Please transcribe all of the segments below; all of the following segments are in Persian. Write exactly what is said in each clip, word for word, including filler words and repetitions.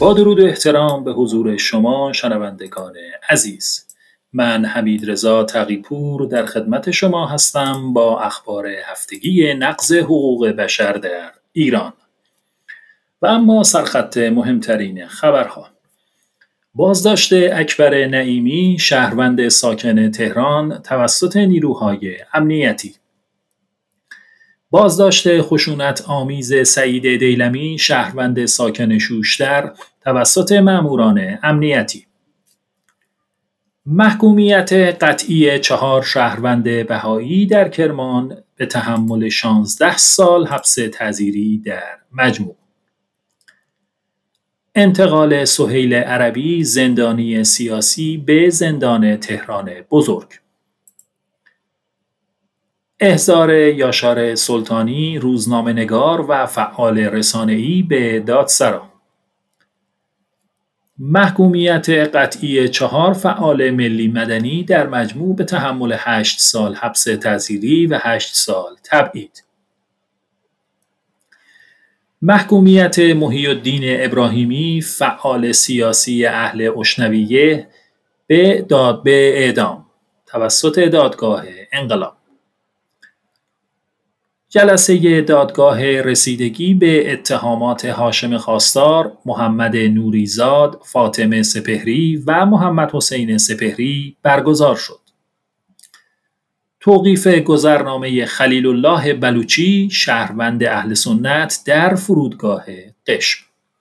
با درود و احترام به حضور شما شنوندگان عزیز، من حمیدرضا تقی‌پور در خدمت شما هستم با اخبار هفتگی نقض حقوق بشر در ایران. و اما سرخط مهمترین خبرها: بازداشت اکبر نعیمی، شهروند ساکن تهران توسط نیروهای امنیتی. بازداشت خشونت آمیز سعید دیلمی، شهروند ساکن شوشتر توسط ماموران امنیتی. محکومیت قطعی چهار شهروند بهایی در کرمان به تحمل شانزده سال حبس تعزیری در مجموع. انتقال سهیل عربی، زندانی سیاسی، به زندان تهران بزرگ. احضار یاشار سلطانی، روزنامه‌نگار و فعال رسانه‌ای، به دادسرا. محکومیت قطعی چهار فعال ملی مدنی در مجموع به تحمل هشت سال حبس تعزیری و هشت سال تبعید. محکومیت محی‌الدین ابراهیمی، فعال سیاسی اهل اشنویه، به داد به اعدام توسط دادگاه انقلاب. جلسه دادگاه رسیدگی به اتهامات هاشم خواستار، محمد نوریزاد، فاطمه سپهری و محمد حسین سپهری برگزار شد. توقیف گذرنامه خلیل الله بلوچی، شهروند اهل سنت، در فرودگاه قشم.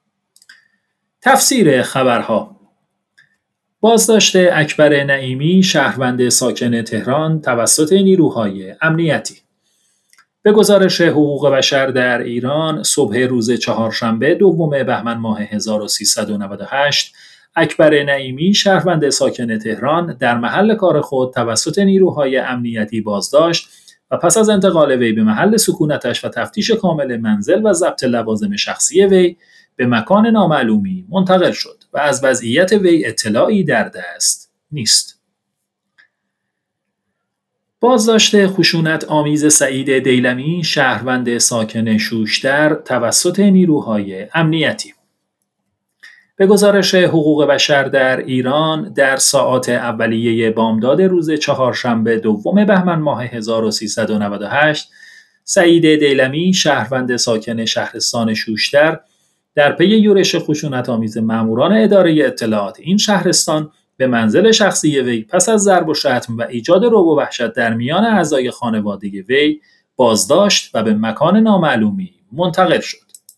تفسیر خبرها: بازداشت اکبر نعیمی، شهروند ساکن تهران توسط نیروهای امنیتی. به گزارش حقوق بشر در ایران، صبح روز چهارشنبه دوم بهمن ماه هزار و سیصد و نود و هشت، اکبر نعیمی، شهروند ساکن تهران، در محل کار خود توسط نیروهای امنیتی بازداشت و پس از انتقال وی به محل سکونتش و تفتیش کامل منزل و ضبط لوازم شخصی وی به مکان نامعلومی منتقل شد و از وضعیت وی اطلاعی در دست نیست. بازداشت خشونت آمیز سعید دیلمی، شهروند ساکن شوشتر توسط نیروهای امنیتی. به گزارش حقوق بشر در ایران، در ساعات اولیه بامداد روز چهارشنبه دوم بهمن ماه هزار و سیصد و نود و هشت، سعید دیلمی، شهروند ساکن شهرستان شوشتر، در پی یورش خشونت آمیز ماموران اداره اطلاعات این شهرستان به منزل شخصی وی پس از ضرب و شتم و ایجاد رعب و وحشت در میان اعضای خانواده وی بازداشت و به مکان نامعلومی منتقل شد.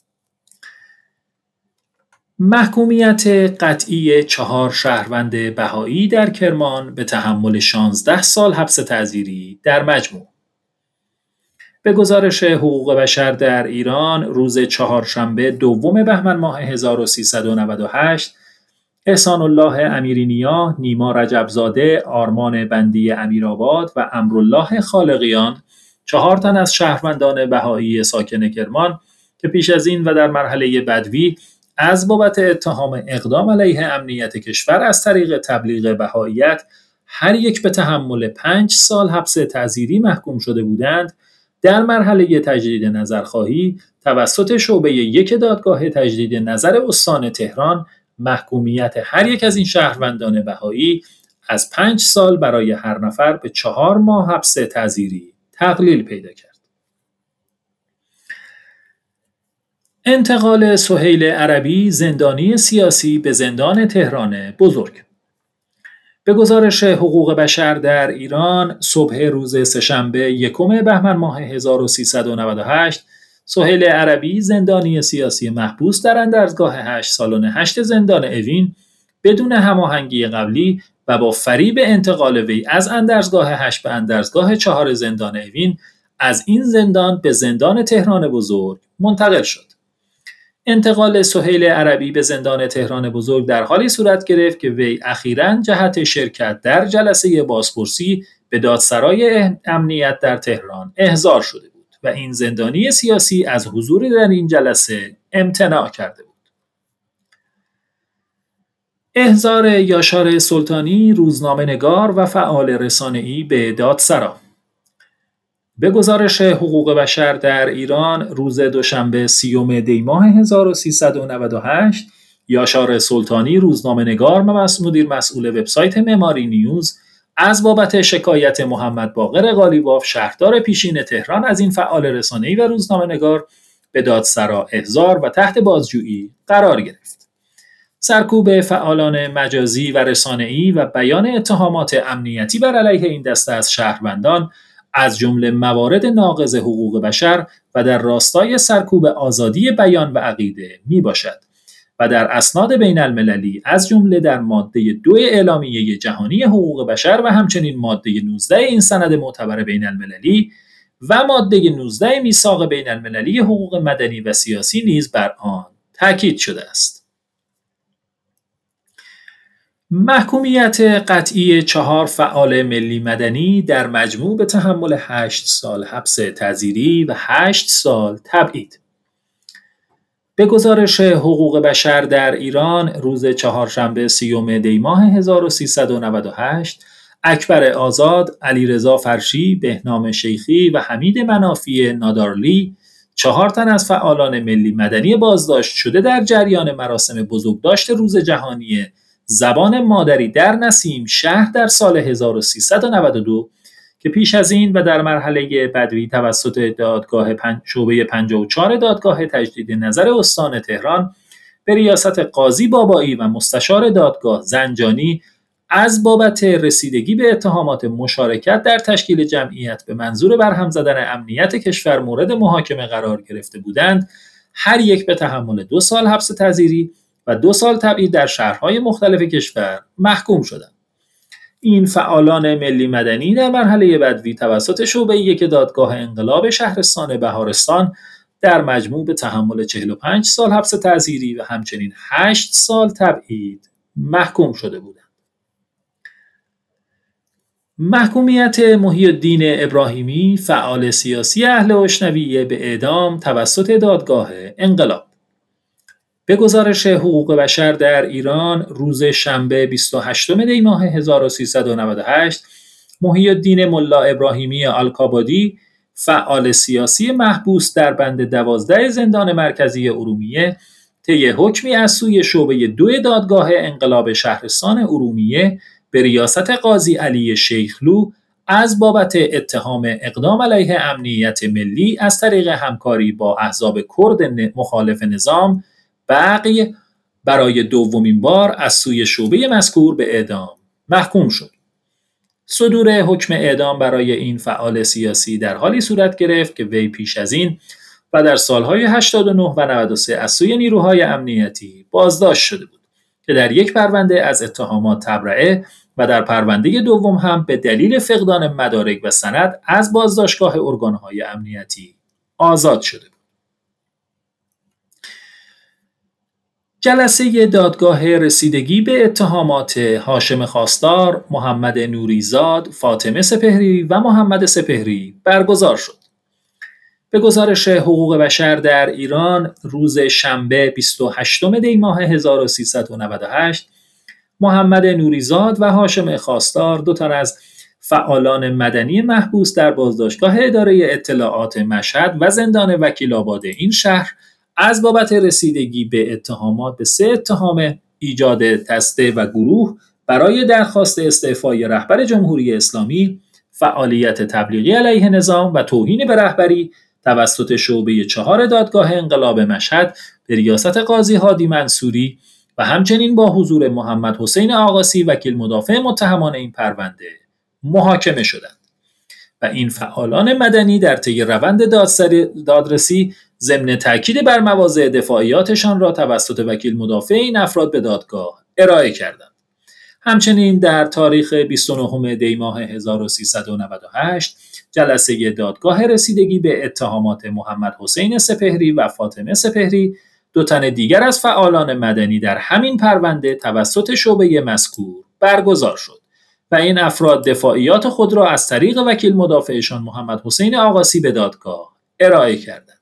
محکومیت قطعی چهار شهروند بهایی در کرمان به تحمل شانزده سال حبس تعزیری در مجموع. به گزارش حقوق بشر در ایران، روز چهارشنبه دوم بهمن ماه هزار و سیصد و نود و هشت، احسان الله امیرینیا، نیما رجبزاده، آرمان بندی امیرآباد و امرالله خالقیان، چهار تن از شهروندان بهایی ساکن کرمان که پیش از این و در مرحله بدوی از بابت اتهام اقدام علیه امنیت کشور از طریق تبلیغ بهاییت هر یک به تحمل پنج سال حبس تعزیری محکوم شده بودند، در مرحله تجدید نظرخواهی توسط شعبه یک دادگاه تجدید نظر استان تهران محکومیت هر یک از این شهروندان بهایی از پنج سال برای هر نفر به چهار ماه حبس تعزیری تقلیل پیدا کرد. انتقال سهیل عربی، زندانی سیاسی، به زندان تهران بزرگ. به گزارش حقوق بشر در ایران، صبح روز سه‌شنبه یکم بهمن ماه هزار و سیصد و نود و هشت، سهیل عربی، زندانی سیاسی محبوس در اندرزگاه هشت سالن هشت زندان اوین، بدون هماهنگی قبلی و با فریب انتقال وی از اندرزگاه هشت به اندرزگاه چهار زندان اوین، از این زندان به زندان تهران بزرگ منتقل شد. انتقال سهیل عربی به زندان تهران بزرگ در حالی صورت گرفت که وی اخیراً جهت شرکت در جلسه بازپرسی به دادسرای امنیت در تهران احضار شده بود و این زندانی سیاسی از حضور در این جلسه امتناع کرده بود. احضار یاشار سلطانی، روزنامه‌نگار و فعال رسانه‌ای، به دادسرا. به گزارش حقوق بشر در ایران، روز دوشنبه سیوم دی ماه هزار و سیصد و نود و هشت، یاشار سلطانی، روزنامه‌نگار و مدیر مسئول وبسایت معماری نیوز، از بابت شکایت محمد باقر قالیباف شهردار پیشین تهران از این فعال رسانه‌ای و روزنامه‌نگار به دادسرا احضار و تحت بازجویی قرار گرفت. سرکوب فعالان مجازی و رسانه‌ای و بیان اتهامات امنیتی بر علیه این دسته از شهروندان از جمله موارد ناقض حقوق بشر و در راستای سرکوب آزادی بیان و عقیده میباشد و در اسناد بین المللی از جمله در ماده دو اعلامیه جهانی حقوق بشر و همچنین ماده نوزده این سند معتبر بین المللی و ماده نوزده میثاق بین المللی حقوق مدنی و سیاسی نیز بر آن تاکید شده است. محکومیت قطعی چهار فعال ملی مدنی در مجموع به تحمل هشت سال حبس تعزیری و هشت سال تبعید. به گزارش حقوق بشر در ایران روز چهارشنبه سیوم دی ماه هزار و سیصد و نود و هشت، اکبر آزاد، علیرضا فرشی، بهنام شیخی و حمید منافی نادارلی، چهار تن از فعالان ملی مدنی بازداشت شده در جریان مراسم بزرگداشت روز جهانی زبان مادری در نسیم شهر در سال هزار و سیصد و نود و دو که پیش از این و در مرحله بدوی توسط دادگاه پن... شعبه پنجاه و چهار دادگاه تجدید نظر استان تهران به ریاست قاضی بابایی و مستشار دادگاه زنجانی از بابت رسیدگی به اتهامات مشارکت در تشکیل جمعیت به منظور برهم زدن امنیت کشور مورد محاکمه قرار گرفته بودند، هر یک به تحمل دو سال حبس تعزیری و دو سال تبعید در شهرهای مختلف کشور محکوم شدند. این فعالان ملی مدنی در مرحله بدوی توسط شعبه یک دادگاه انقلاب شهرستان بهارستان در مجموع به تحمل چهل و پنج سال حبس تعزیری و همچنین هشت سال تبعید محکوم شده بودند. محکومیت محی الدین ابراهیمی، فعال سیاسی اهل اشنویه، به اعدام توسط دادگاه انقلاب. به گزارش حقوق بشر در ایران روز شنبه بیست و هشتم دی ماه هزار و سیصد و نود و هشت، محی الدین ملا ابراهیمی آلکابادی، فعال سیاسی محبوس در بند دوازده زندان مرکزی ارومیه، طی حکمی از سوی شعبه دو دادگاه انقلاب شهرستان ارومیه به ریاست قاضی علی شیخلو از بابت اتهام اقدام علیه امنیت ملی از طریق همکاری با احزاب کرد مخالف نظام بقی برای دومین بار از سوی شعبه مذکور به اعدام محکوم شد. صدور حکم اعدام برای این فعال سیاسی در حالی صورت گرفت که وی پیش از این و در سالهای هشتاد و نه و نود و سه از سوی نیروهای امنیتی بازداشت شده بود که در یک پرونده از اتهامات تبرئه و در پرونده دوم هم به دلیل فقدان مدارک و سند از بازداشتگاه ارگانهای امنیتی آزاد شده بود. جلسه دادگاه رسیدگی به اتهامات هاشم خواستار، محمد نوریزاد، فاطمه سپهری و محمد سپهری برگزار شد. به گزارش حقوق بشر در ایران روز شنبه بیست و هشتم دی ماه هزار و سیصد و نود و هشت، محمد نوریزاد و هاشم خواستار، دو تن از فعالان مدنی محبوس در بازداشتگاه اداره اطلاعات مشهد و زندان وکیل آباد این شهر از بابت رسیدگی به اتهامات به سه اتهام ایجاد دسته و گروه برای درخواست استعفای رهبر جمهوری اسلامی، فعالیت تبلیغی علیه نظام و توهین به رهبری توسط شعبه چهار دادگاه انقلاب مشهد به ریاست قاضی هادی منصوری و همچنین با حضور محمد حسین آقاسی وکیل مدافع متهمان این پرونده محاکمه شدند و این فعالان مدنی در طی روند دادرسی ضمن تاکید بر مواضع دفاعیاتشان را توسط وکیل مدافع این افراد به دادگاه ارائه کردند. همچنین در تاریخ بیست و نهم دی ماه هزار و سیصد و نود و هشت جلسه دادگاه رسیدگی به اتهامات محمد حسین سپهری و فاطمه سپهری، دو تن دیگر از فعالان مدنی در همین پرونده توسط شعبه مذکور برگزار شد و این افراد دفاعیات خود را از طریق وکیل مدافعشان محمد حسین آقاسی به دادگاه ارائه کردند.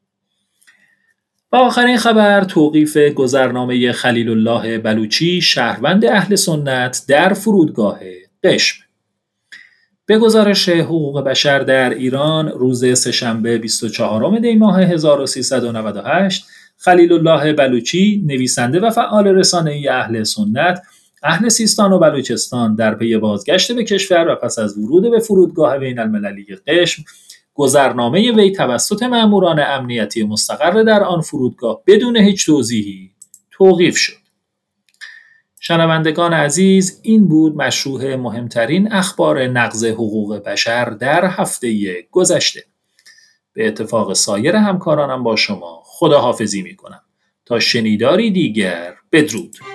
و آخرین خبر توقیف گذرنامه خلیل الله بلوچی شهروند اهل سنت در فرودگاه قشم. به گزارش حقوق بشر در ایران روز سه‌شنبه بیست و چهارم دی ماه هزار و سیصد و نود و هشت خلیل الله بلوچی، نویسنده و فعال رسانه‌ای اهل سنت، اهل سیستان و بلوچستان، در پی بازگشت به کشور و پس از ورود به فرودگاه بین المللی قشم، گذرنامه وی توسط ماموران امنیتی مستقر در آن فرودگاه بدون هیچ توضیحی توقیف شد. شنوندگان عزیز، این بود مشروح مهمترین اخبار نقض حقوق بشر در هفته گذشته. به اتفاق سایر همکارانم با شما خداحافظی می کنم. تا شنیداری دیگر، بدرود.